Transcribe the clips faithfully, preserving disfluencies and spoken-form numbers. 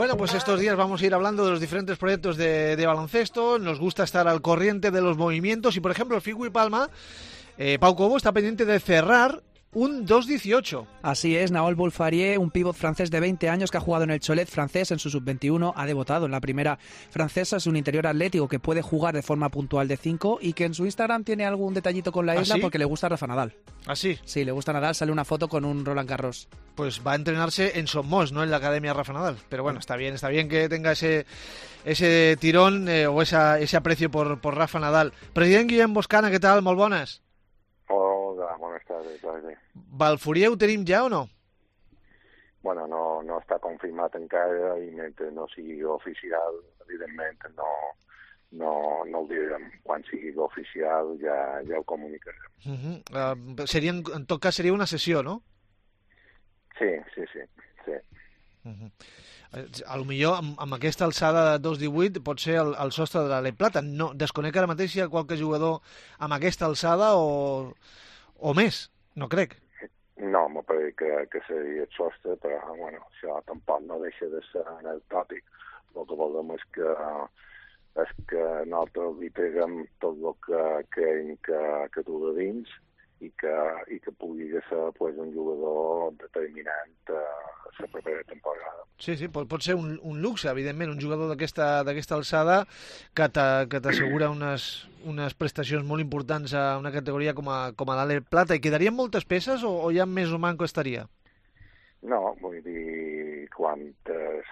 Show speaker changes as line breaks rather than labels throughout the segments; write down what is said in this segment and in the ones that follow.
Bueno, pues estos días vamos a ir hablando de los diferentes proyectos de, de baloncesto. Nos gusta estar al corriente de los movimientos y, por ejemplo, el Figui Palma, eh, Pau Cobo está pendiente de cerrar un dos dieciocho.
Así es, Naol Boulfarier, un pívot francés de veinte años que ha jugado en el Cholet francés en su sub veintiuno, ha debutado en la primera francesa. Es un interior atlético que puede jugar de forma puntual de cinco y que en su Instagram tiene algún detallito con la isla. ¿Ah, sí? Porque le gusta Rafa Nadal.
¿Ah, sí?
Sí, le gusta Nadal, sale una foto con un Roland Garros.
Pues va a entrenarse en Somos, no en la Academia Rafa Nadal. Pero bueno, está bien, está bien que tenga ese, ese tirón eh, o esa, ese aprecio por, por Rafa Nadal. President Guillem Boscana, què tal? Molt bones.
Hola, buenas tardes. tardes.
Balfourier ho tenim ja o no?
Bueno, no, no està confirmat encara i mentre no sigui oficial, evidentment no, no, no ho direm. Quan sigui oficial ja, ja ho comunicarem.
Uh -huh. uh, seria, en tot cas seria una sessió, no?
Sí, sí, sí. sí.
Uh -huh. A lo millor amb, amb aquesta alçada de dos divuit pot ser el, el sostre de la Lei Plata. No, desconec ara mateix si hi ha qualque jugador amb aquesta alçada o, o més, no crec.
No, me pareix que, que seria el sostre, però bueno, això tampoc no deixa de ser anecdòtic. El que volem és que, és que nosaltres li peguem tot el que creiem que, que du de dins i que, i que pugui ser pues, un jugador determinant a la propera temporada.
Sí, sí, pot, pot ser un, un luxe, evidentment, un jugador d'aquesta d'aquesta alçada que t'assegura unes, unes prestacions molt importants a una categoria com a, com a l'Ale Plata. I quedarien moltes peces o, o ja més o manco estaria?
No, vull dir, quan es,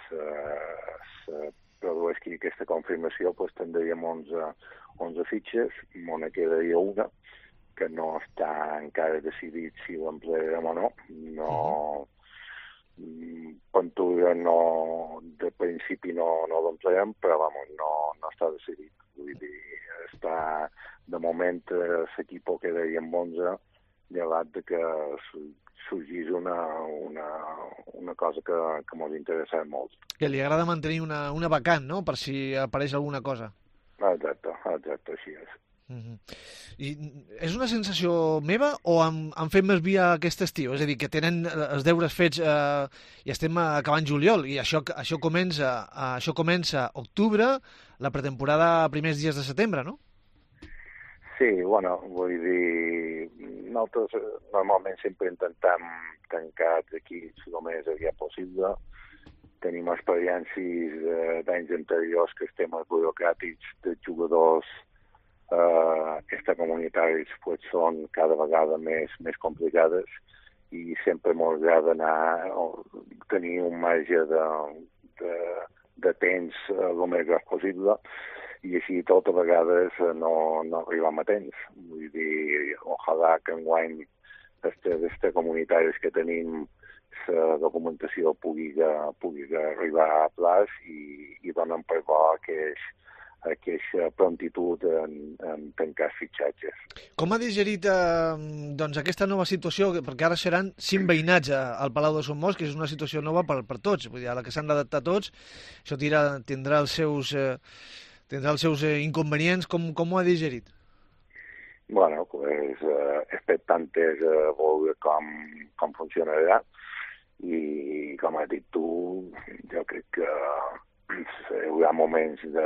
es produeixi aquesta confirmació, pues, tindríem onze, onze fitxes, m'ho quedaria una, que no està encara decidit si l'emplearem o no. No, Pantura no, de principi no, no l'emplearem, però vamos, no, no està decidit. Vull dir, està, de moment l'equip quedaria amb onze, llevat de que sorgís una, una, una cosa que, que ens interessa molt.
Que li agrada mantenir una, una vacant, no?, per si apareix alguna cosa.
Exacte, exacte, així és.
Uh -huh. I és una sensació meva o han, han fet més via aquest estiu? És a dir, que tenen els deures fets eh, i estem acabant juliol i això, això comença això comença octubre, la pretemporada a primers dies de setembre, no?
Sí, bueno, vull dir, nosaltres normalment sempre intentem tancar aquí el més aviat possible. Tenim experiències d'anys anteriors que els temes burocràtics de jugadors Uh, extracomunitaris pues, són cada vegada més, més complicades i sempre ens agrada anar o tenir un marge de, de, de temps uh, el més gros possible i així tot a vegades uh, no, no arribem a temps. Vull dir, ojalà que enguany els extracomunitaris que tenim la documentació pugui, pugui arribar a plaç i, i donen per bo que és aquesta prontitud en, en tancar fitxatges.
Com ha digerit eh, doncs, aquesta nova situació? Perquè ara seran cinc veïnats al Palau de Son Mos, que és una situació nova per, per tots, vull dir, a la que s'han d'adaptar tots. Això tira, tindrà els seus, eh, tindrà els seus eh, inconvenients. Com, com ho ha digerit?
Bueno, pues, eh, expectantes a veure com, com funcionarà i, com has dit tu, jo crec que hi haurà moments de,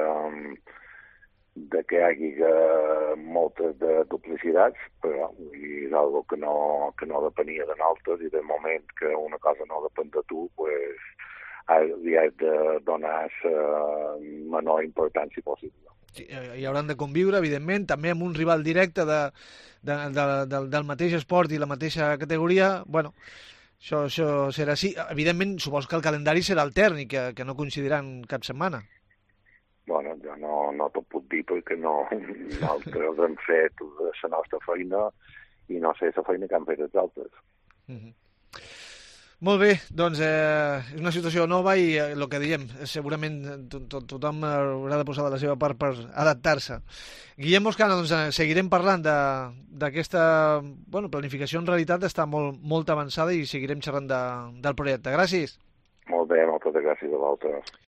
de que hi hagi moltes de duplicitats, però és una que no, que no depenia de nosaltres i del moment que una cosa no depèn de tu, pues, li has de donar la menor importància possible.
Sí, hi hauran de conviure, evidentment, també amb un rival directe de, de, de, de, del mateix esport i la mateixa categoria. Bueno, Això, això serà així. Evidentment, suposo que el calendari serà altern i que, que no coincidiran cap setmana.
Bueno, jo no, no t'ho puc dir perquè no, nosaltres hem fet la nostra feina i no sé la feina que han fet els altres.
Uh -huh. Molt bé, doncs eh, és una situació nova i el eh, que diem, segurament to to tothom haurà de posar de la seva part per adaptar-se. Guillem Boscana, doncs eh, seguirem parlant d'aquesta bueno, planificació. En realitat està molt, molt avançada i seguirem xerrant de, del projecte. Gràcies.
Molt bé, moltes gràcies a vosaltres.